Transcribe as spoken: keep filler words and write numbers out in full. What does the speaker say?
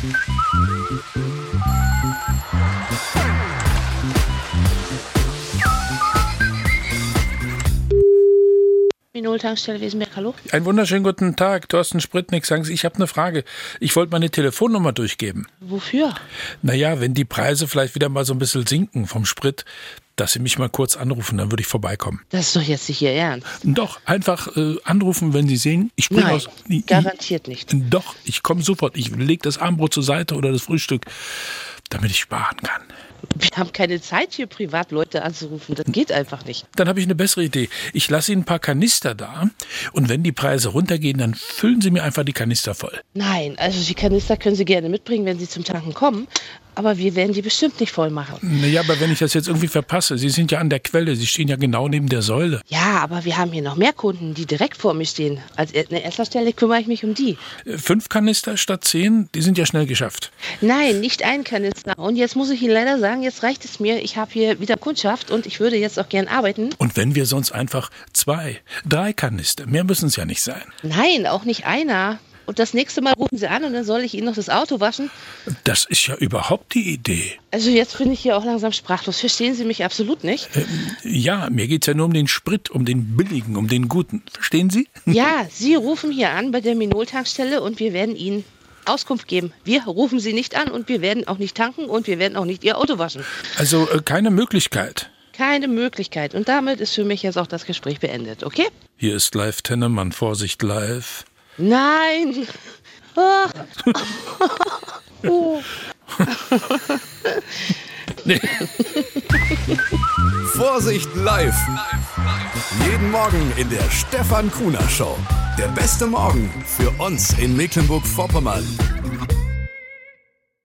Minol-Tankstelle Wesenberg, hallo? Einen wunderschönen guten Tag, Thorsten Spritnik. Sagen Sie, ich habe eine Frage. Ich wollte meine Telefonnummer durchgeben. Wofür? Naja, wenn die Preise vielleicht wieder mal so ein bisschen sinken vom Sprit, dass Sie mich mal kurz anrufen, dann würde ich vorbeikommen. Das ist doch jetzt nicht Ihr Ernst. Doch, einfach äh, anrufen, wenn Sie sehen, ich springe aus... Nein, garantiert nicht. Doch, ich komme sofort. Ich lege das Abendbrot zur Seite oder das Frühstück, damit ich sparen kann. Wir haben keine Zeit, hier Privatleute anzurufen. Das geht einfach nicht. Dann habe ich eine bessere Idee. Ich lasse Ihnen ein paar Kanister da und wenn die Preise runtergehen, dann füllen Sie mir einfach die Kanister voll. Nein, also die Kanister können Sie gerne mitbringen, wenn Sie zum Tanken kommen. Aber wir werden die bestimmt nicht voll machen. Naja, aber wenn ich das jetzt irgendwie verpasse, Sie sind ja an der Quelle, Sie stehen ja genau neben der Säule. Ja, aber wir haben hier noch mehr Kunden, die direkt vor mir stehen. Als an erster Stelle kümmere ich mich um die. Fünf Kanister statt zehn, die sind ja schnell geschafft. Nein, nicht ein Kanister. Und jetzt muss ich Ihnen leider sagen, jetzt reicht es mir. Ich habe hier wieder Kundschaft und ich würde jetzt auch gern arbeiten. Und wenn wir sonst einfach zwei, drei Kanister, mehr müssen es ja nicht sein. Nein, auch nicht einer. Und das nächste Mal rufen Sie an und dann soll ich Ihnen noch das Auto waschen. Das ist ja überhaupt die Idee. Also jetzt bin ich hier auch langsam sprachlos. Verstehen Sie mich absolut nicht? Ähm, ja, mir geht's ja nur um den Sprit, um den billigen, um den guten. Verstehen Sie? Ja, Sie rufen hier an bei der Minol-Tankstelle und wir werden Ihnen Auskunft geben. Wir rufen Sie nicht an und wir werden auch nicht tanken und wir werden auch nicht Ihr Auto waschen. Also äh, keine Möglichkeit. Keine Möglichkeit. Und damit ist für mich jetzt auch das Gespräch beendet, okay? Hier ist live Tennemann, Vorsicht live. Nein! Oh. Oh. Nee. Vorsicht live! Jeden Morgen in der Stefan Kuhner Show. Der beste Morgen für uns in Mecklenburg-Vorpommern.